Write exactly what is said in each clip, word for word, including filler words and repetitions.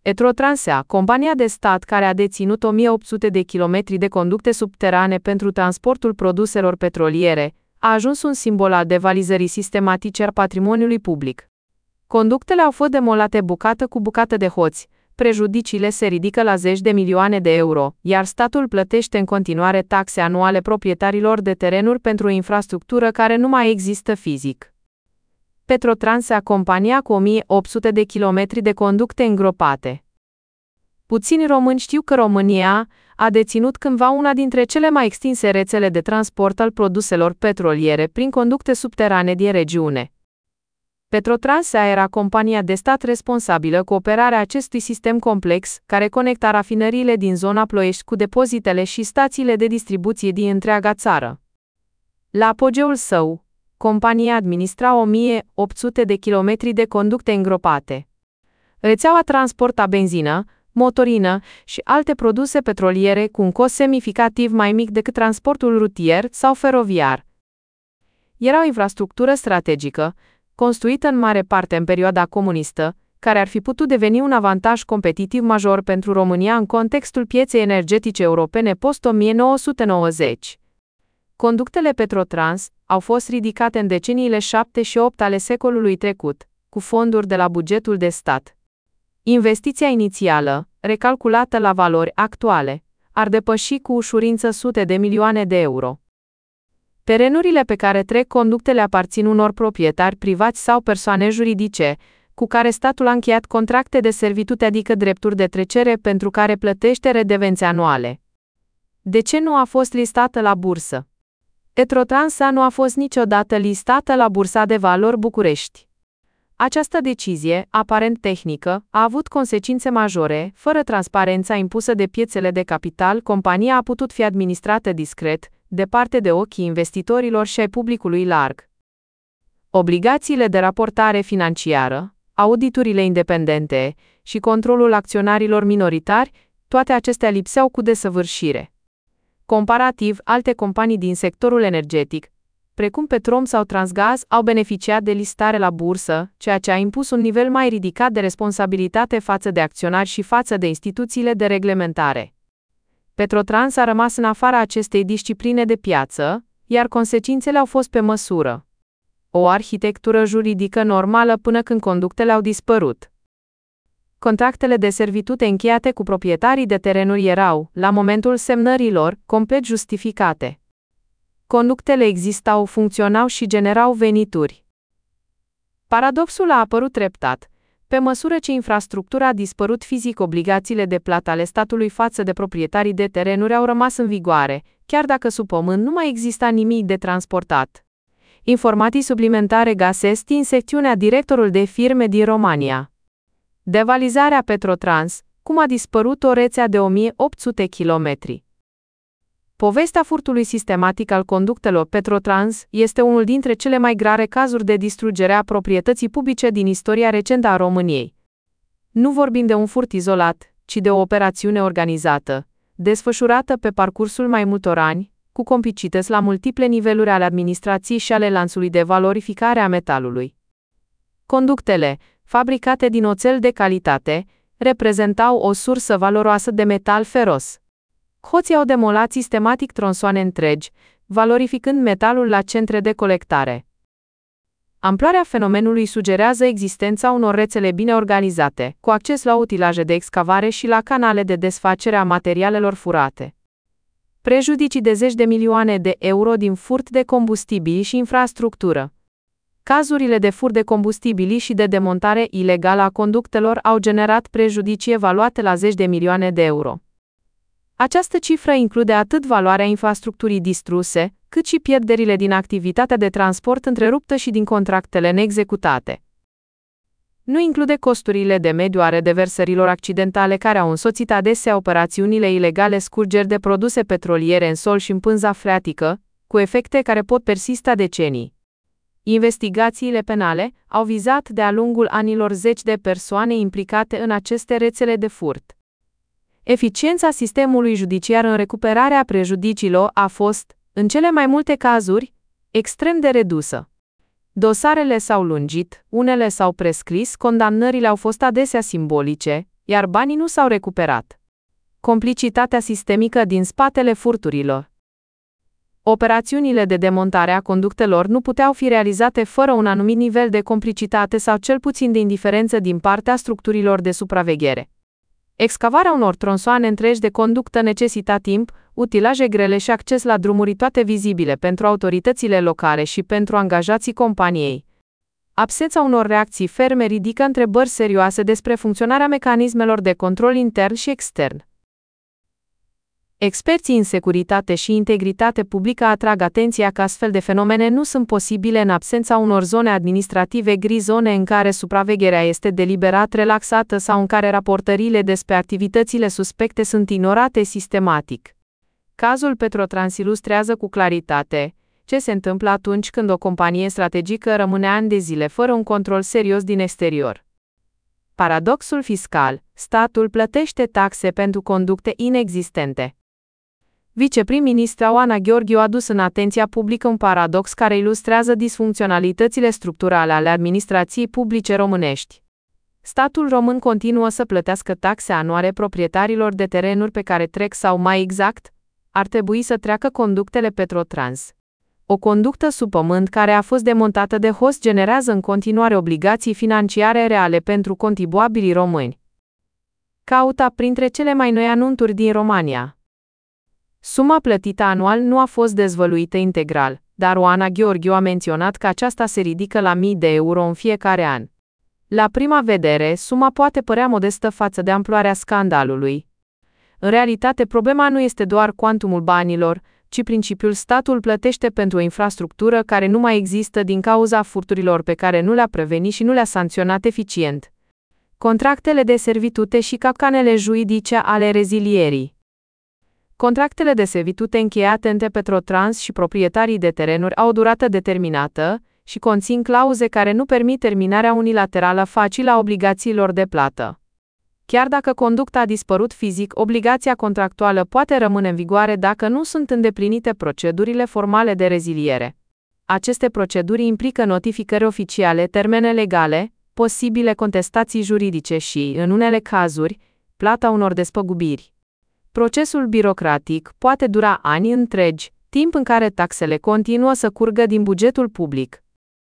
Petrotrans, compania de stat care a deținut o mie opt sute de kilometri de conducte subterane pentru transportul produselor petroliere, a ajuns un simbol al devalizării sistematice a patrimoniului public. Conductele au fost demolate bucată cu bucată de hoți, prejudiciile se ridică la zeci de milioane de euro, iar statul plătește în continuare taxe anuale proprietarilor de terenuri pentru o infrastructură care nu mai există fizic. Petrotrans, compania cu o mie opt sute de kilometri de conducte îngropate. Puțini români știu că România a deținut cândva una dintre cele mai extinse rețele de transport al produselor petroliere prin conducte subterane din regiune. Petrotrans era compania de stat responsabilă cu operarea acestui sistem complex, care conecta rafinăriile din zona Ploiești cu depozitele și stațiile de distribuție din întreaga țară. La apogeul său, compania administra o mie opt sute de kilometri de conducte îngropate. Rețeaua transporta benzină, motorină și alte produse petroliere cu un cost semnificativ mai mic decât transportul rutier sau feroviar. Era o infrastructură strategică, construită în mare parte în perioada comunistă, care ar fi putut deveni un avantaj competitiv major pentru România în contextul pieței energetice europene post o mie nouă sute nouăzeci. Conductele Petrotrans au fost ridicate în deceniile șapte și opt ale secolului trecut, cu fonduri de la bugetul de stat. Investiția inițială, recalculată la valori actuale, ar depăși cu ușurință sute de milioane de euro. Terenurile pe care trec conductele aparțin unor proprietari privați sau persoane juridice, cu care statul a încheiat contracte de servitute, adică drepturi de trecere pentru care plătește redevențe anuale. De ce nu a fost listată la bursă? Petrotrans nu a fost niciodată listată la Bursa de Valori București. Această decizie, aparent tehnică, a avut consecințe majore. Fără transparența impusă de piețele de capital, compania a putut fi administrată discret, departe de ochii investitorilor și ai publicului larg. Obligațiile de raportare financiară, auditurile independente și controlul acționarilor minoritari, toate acestea lipseau cu desăvârșire. Comparativ, alte companii din sectorul energetic, precum Petrom sau Transgaz, au beneficiat de listare la bursă, ceea ce a impus un nivel mai ridicat de responsabilitate față de acționari și față de instituțiile de reglementare. Petrotrans a rămas în afara acestei discipline de piață, iar consecințele au fost pe măsură. O arhitectură juridică normală până când conductele au dispărut. Contractele de servitute încheiate cu proprietarii de terenuri erau, la momentul semnărilor, complet justificate. Conductele existau, funcționau și generau venituri. Paradoxul a apărut treptat. Pe măsură ce infrastructura a dispărut fizic, obligațiile de plată ale statului față de proprietarii de terenuri au rămas în vigoare, chiar dacă sub pământ nu mai exista nimic de transportat. Informații suplimentare găsesc în secțiunea Directorul de firme din România. Devalizarea Petrotrans, cum a dispărut o rețea de o mie opt sute kilometri. Povestea furtului sistematic al conductelor Petrotrans este unul dintre cele mai grave cazuri de distrugere a proprietății publice din istoria recentă a României. Nu vorbim de un furt izolat, ci de o operațiune organizată, desfășurată pe parcursul mai multor ani, cu complicități la multiple niveluri ale administrației și ale lanțului de valorificare a metalului. Conductele, fabricate din oțel de calitate, reprezentau o sursă valoroasă de metal feros. Hoții au demolat sistematic tronsoane întregi, valorificând metalul la centre de colectare. Amploarea fenomenului sugerează existența unor rețele bine organizate, cu acces la utilaje de excavare și la canale de desfacere a materialelor furate. Prejudicii de zeci de milioane de euro din furt de combustibili și infrastructură. Cazurile de furt de combustibili și de demontare ilegală a conductelor au generat prejudicii evaluate la zeci de milioane de euro. Această cifră include atât valoarea infrastructurii distruse, cât și pierderile din activitatea de transport întreruptă și din contractele neexecutate. Nu include costurile de mediu ale deversărilor accidentale care au însoțit adesea operațiunile ilegale, scurgeri de produse petroliere în sol și în pânza freatică, cu efecte care pot persista decenii. Investigațiile penale au vizat de-a lungul anilor zeci de persoane implicate în aceste rețele de furt. Eficiența sistemului judiciar în recuperarea prejudiciilor a fost, în cele mai multe cazuri, extrem de redusă. Dosarele s-au lungit, unele s-au prescris, condamnările au fost adesea simbolice, iar banii nu s-au recuperat. Complicitatea sistemică din spatele furturilor. Operațiunile de demontare a conductelor nu puteau fi realizate fără un anumit nivel de complicitate sau cel puțin de indiferență din partea structurilor de supraveghere. Excavarea unor tronsoane întregi de conductă necesita timp, utilaje grele și acces la drumuri toate vizibile pentru autoritățile locale și pentru angajații companiei. Absența unor reacții ferme ridică întrebări serioase despre funcționarea mecanismelor de control intern și extern. Experții în securitate și integritate publică atrag atenția că astfel de fenomene nu sunt posibile în absența unor zone administrative gri, zone în care supravegherea este deliberat relaxată sau în care raportările despre activitățile suspecte sunt ignorate sistematic. Cazul Petrotrans ilustrează cu claritate ce se întâmplă atunci când o companie strategică rămâne ani de zile fără un control serios din exterior. Paradoxul fiscal: statul plătește taxe pentru conducte inexistente. Viceprim-ministra Oana Gheorghiu a adus în atenția publică un paradox care ilustrează disfuncționalitățile structurale ale administrației publice românești. Statul român continuă să plătească taxe anuale proprietarilor de terenuri pe care trec sau, mai exact, ar trebui să treacă conductele Petrotrans. O conductă sub pământ care a fost demontată de host generează în continuare obligații financiare reale pentru contribuabilii români. Cauta printre cele mai noi anunțuri din România. Suma plătită anual nu a fost dezvăluită integral, dar Oana Gheorghiu a menționat că aceasta se ridică la mii de euro în fiecare an. La prima vedere, suma poate părea modestă față de amploarea scandalului. În realitate, problema nu este doar cuantumul banilor, ci principiul statul plătește pentru o infrastructură care nu mai există din cauza furturilor pe care nu le-a prevenit și nu le-a sancționat eficient. Contractele de servitute și capcanele juridice ale rezilierii. Contractele de servitute încheiate între Petrotrans și proprietarii de terenuri au o durată determinată și conțin clauze care nu permit terminarea unilaterală facilă a obligațiilor de plată. Chiar dacă conducta a dispărut fizic, obligația contractuală poate rămâne în vigoare dacă nu sunt îndeplinite procedurile formale de reziliere. Aceste proceduri implică notificări oficiale, termene legale, posibile contestații juridice și, în unele cazuri, plata unor despăgubiri. Procesul birocratic poate dura ani întregi, timp în care taxele continuă să curgă din bugetul public.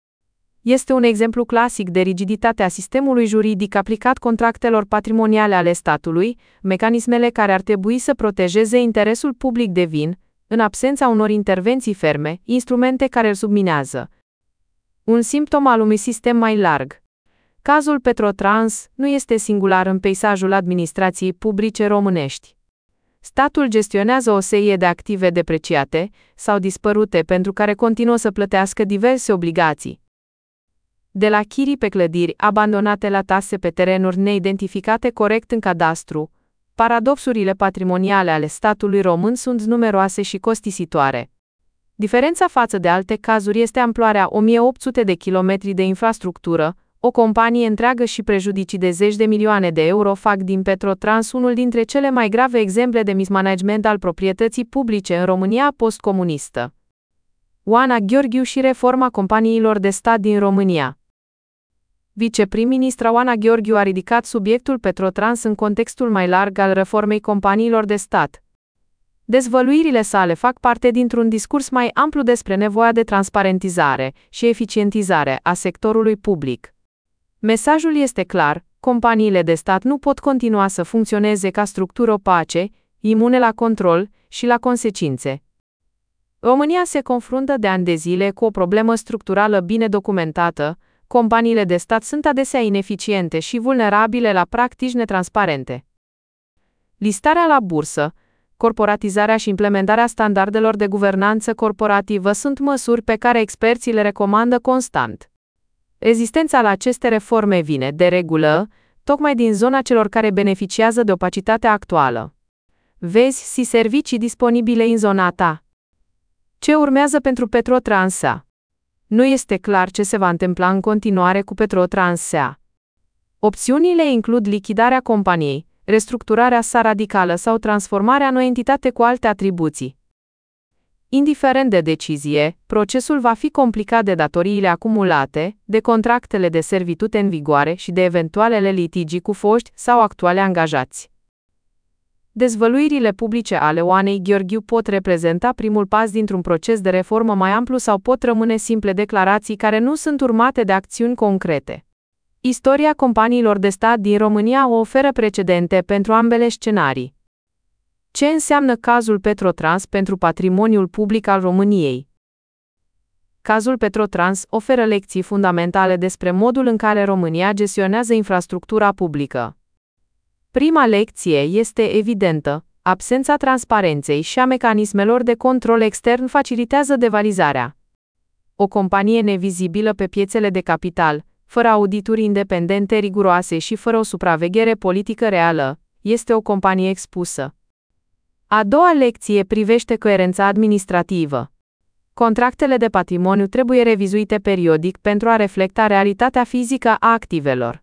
Este un exemplu clasic de rigiditate a sistemului juridic aplicat contractelor patrimoniale ale statului, mecanismele care ar trebui să protejeze interesul public devin, în absența unor intervenții ferme, instrumente care îl subminează. Un simptom al unui sistem mai larg. Cazul Petrotrans nu este singular în peisajul administrației publice românești. Statul gestionează o serie de active depreciate sau dispărute pentru care continuă să plătească diverse obligații. De la chirii pe clădiri abandonate la tase pe terenuri neidentificate corect în cadastru, paradoxurile patrimoniale ale statului român sunt numeroase și costisitoare. Diferența față de alte cazuri este amploarea o mie opt sute de kilometri de infrastructură, o companie întreagă și prejudicii de zeci de milioane de euro fac din Petrotrans unul dintre cele mai grave exemple de mismanagement al proprietății publice în România postcomunistă. Oana Gheorghiu și reforma companiilor de stat din România. Viceprim-ministra Oana Gheorghiu a ridicat subiectul Petrotrans în contextul mai larg al reformei companiilor de stat. Dezvăluirile sale fac parte dintr-un discurs mai amplu despre nevoia de transparentizare și eficientizare a sectorului public. Mesajul este clar: companiile de stat nu pot continua să funcționeze ca structuri opace, imune la control și la consecințe. România se confruntă de ani de zile cu o problemă structurală bine documentată: companiile de stat sunt adesea ineficiente și vulnerabile la practici netransparente. Listarea la bursă, corporatizarea și implementarea standardelor de guvernanță corporativă sunt măsuri pe care experții le recomandă constant. Rezistența la aceste reforme vine, de regulă, tocmai din zona celor care beneficiază de opacitatea actuală. Vezi și servicii disponibile în zona ta. Ce urmează pentru Petrotrans S A? Nu este clar ce se va întâmpla în continuare cu Petrotrans S A. Opțiunile includ lichidarea companiei, restructurarea sa radicală sau transformarea în o entitate cu alte atribuții. Indiferent de decizie, procesul va fi complicat de datoriile acumulate, de contractele de servitute în vigoare și de eventualele litigii cu foști sau actuale angajați. Dezvăluirile publice ale Oanei Gheorghiu pot reprezenta primul pas dintr-un proces de reformă mai amplu sau pot rămâne simple declarații care nu sunt urmate de acțiuni concrete. Istoria companiilor de stat din România o oferă precedente pentru ambele scenarii. Ce înseamnă cazul Petrotrans pentru patrimoniul public al României? Cazul Petrotrans oferă lecții fundamentale despre modul în care România gestionează infrastructura publică. Prima lecție este evidentă: absența transparenței și a mecanismelor de control extern facilitează devalizarea. O companie nevizibilă pe piețele de capital, fără audituri independente riguroase și fără o supraveghere politică reală, este o companie expusă. A doua lecție privește coerența administrativă. Contractele de patrimoniu trebuie revizuite periodic pentru a reflecta realitatea fizică a activelor.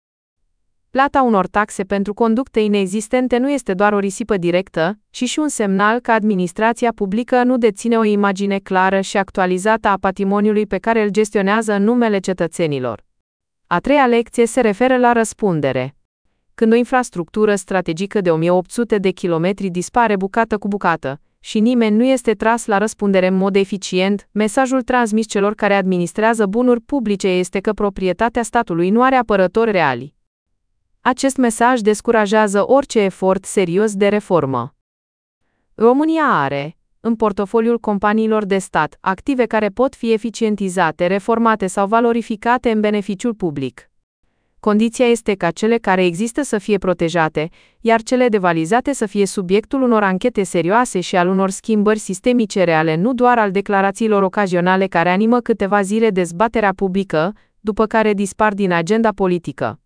Plata unor taxe pentru conducte inexistente nu este doar o risipă directă, ci și un semnal că administrația publică nu deține o imagine clară și actualizată a patrimoniului pe care îl gestionează în numele cetățenilor. A treia lecție se referă la răspundere. Când o infrastructură strategică de o mie opt sute de kilometri dispare bucată cu bucată și nimeni nu este tras la răspundere în mod eficient, mesajul transmis celor care administrează bunuri publice este că proprietatea statului nu are apărători reali. Acest mesaj descurajează orice efort serios de reformă. România are, în portofoliul companiilor de stat, active care pot fi eficientizate, reformate sau valorificate în beneficiul public. Condiția este ca cele care există să fie protejate, iar cele devalizate să fie subiectul unor anchete serioase și al unor schimbări sistemice reale, nu doar al declarațiilor ocazionale care animă câteva zile dezbaterea publică, după care dispar din agenda politică.